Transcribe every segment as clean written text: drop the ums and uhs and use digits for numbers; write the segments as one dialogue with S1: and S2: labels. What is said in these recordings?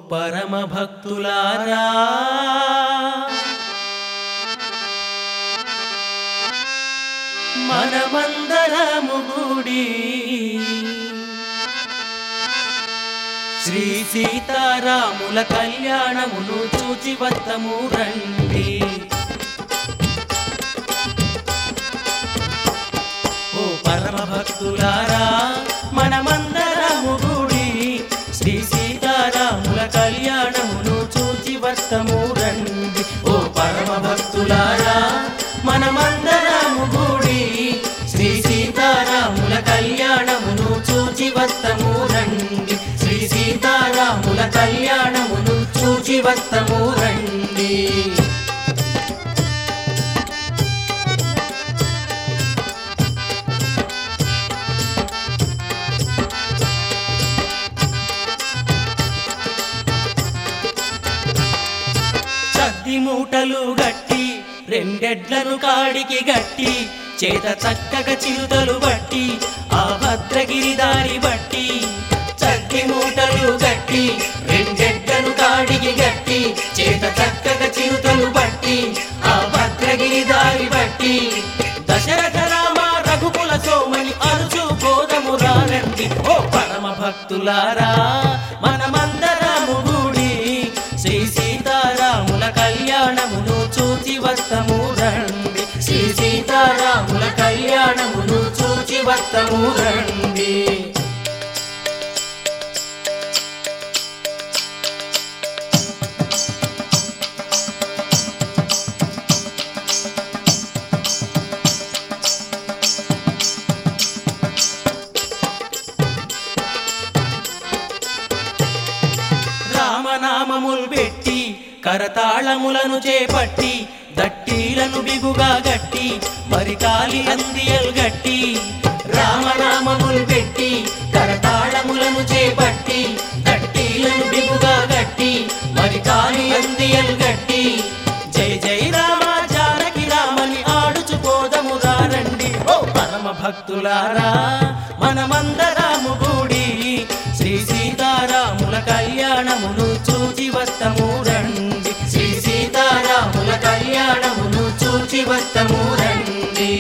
S1: పరమ భక్తులారా మనమందరము కూడి శ్రీ సీతారాముల కళ్యాణమును చూచి వద్దము రండి. ఓ పరమ భక్తులారా మనమందరము కూడి శ్రీ సీతారాముల కళ్యాణమును చూచి వద్దము రండి. ఓ పరమ భక్తులారా మనమందరము కూడి శ్రీ సీతారాముల కళ్యాణమును చూచి వద్దము రండి. శ్రీ సీతారాముల కళ్యాణమును చూచి వద్దము రండి. చద్ది మూటలు గట్టి రెండెడ్లను కాడికి గట్టి చేత చక్కగా చిరుతలు బట్టి ఆ భద్రగిరి దారి బట్టి చద్ది మూటలు గట్టి రెండెడ్లను కాడికి గట్టి చేత చక్కగా చిరుతలు బట్టి ఆ భద్రగిరి దారి బట్టి దశరథ రామ రఘుకుల సోమని అరుచు పోదము రండి. ఓ పరమ భక్తులారా మనమందరము కూడి శ్రీ సీతారాముల కళ్యాణమును చూచి వద్దము రండి. శ్రీ సీతారాముల కళ్యాణమును చూచి వద్దము రండి. రామనామములు పెట్టి కరతాళములను చేపట్టి దట్టీలను బిగుగా గట్టి మరికాలి అందియలు గట్టి రామనామములు పెట్టి కరతాళములను చేపట్టి దట్టీలను బిగుగా గట్టి మరికాలి అందియలు గట్టి జై జై రామ జానకి రామని ఆడుచుకోదము రండి. ఓ పరమ భక్తులారా మనమందరము కూడి శ్రీ సీతారాముల కళ్యాణమును చూచి వద్దము రండి. శ్రీ సీతారాముల కళ్యాణమును చూచి వద్దము రండి.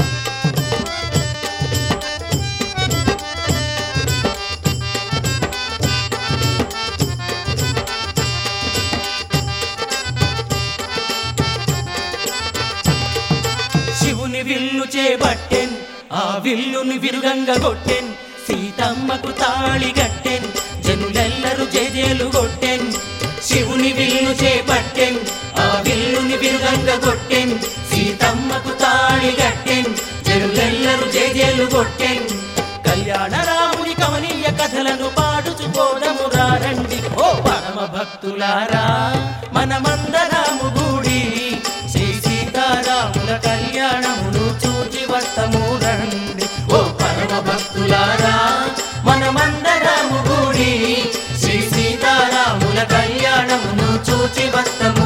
S1: శివుని విల్లు చేపట్టెన్ ఆ విల్లుని విరుగంగా కొట్టెన్ సీతమ్మకు తాళి గట్టెన్ జనులెల్లరూ జేజేలు కొట్టెన్. శివుని విల్లు చేపట్టెన్ ఆ విల్లుని విరుగంగా కొట్టెన్ సీతమ్మకు తాళి గట్టెన్ జనులెల్లరూ జేజేలు కొట్టెన్. కళ్యాణ రాముని కమనీయ కథలను పాడుచుకోదము రండి. ఓ పరమ భక్తులారా మనమందరము కూడి శ్రీ సీతారాముల కళ్యాణమును చూచి వద్దము రండి. ఓ పరమ భక్తులారా మనమందరము కూడి శ్రీ సీతారాముల కళ్యాణమును చూచి వద్దము